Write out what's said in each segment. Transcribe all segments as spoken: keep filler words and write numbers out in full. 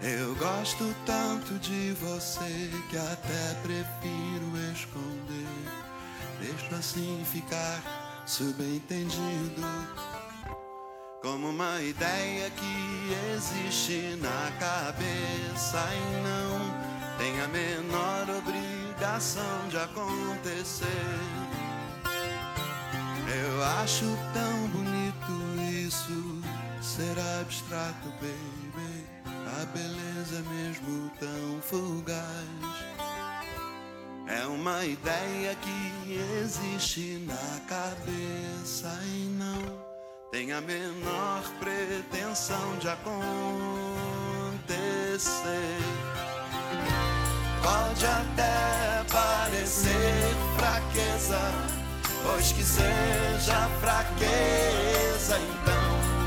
Eu gosto tanto de você que até prefiro esconder. Deixo assim ficar subentendido, como uma ideia que existe na cabeça e não tem a menor obrigação de acontecer. Eu acho tão bonito isso, ser abstrato, baby. A beleza é mesmo tão fugaz. É uma ideia que existe na cabeça e não tem a menor pretensão de acontecer. Pode até parecer fraqueza, pois que seja fraqueza, então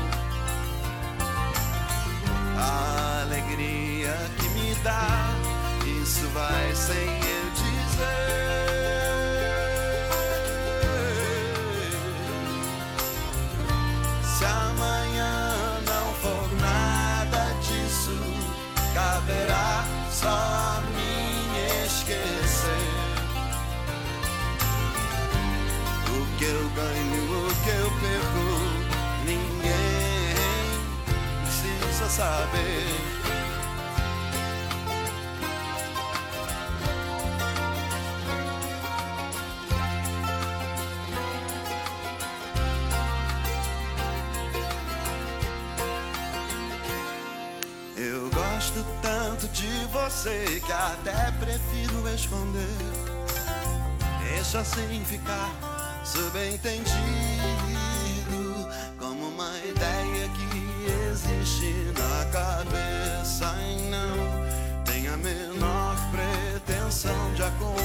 a alegria que me dá, isso vai sem eu dizer. Se amanhã não for nada disso, caberá só a mim esquecer. O que eu ganho, o que eu perco, ninguém precisa saber. Eu gosto tanto de você que até prefiro esconder. Deixa assim ficar subentendido, como uma ideia que existe na cabeça e não tem a menor pretensão de acontecer.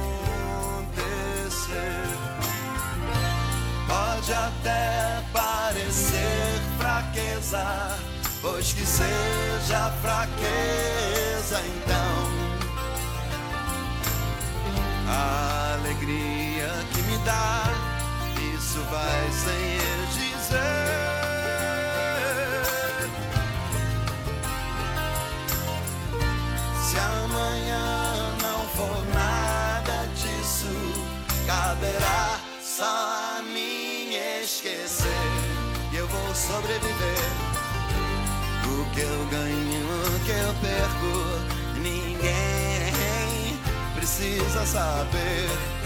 Pode até parecer fraqueza, pois que seja fraqueza, então a alegria que me dá, isso vai sem eu dizer. Se amanhã não for nada disso, caberá só a mim esquecer. E eu vou sobreviver. O que eu ganho, o que eu perco, ninguém precisa saber.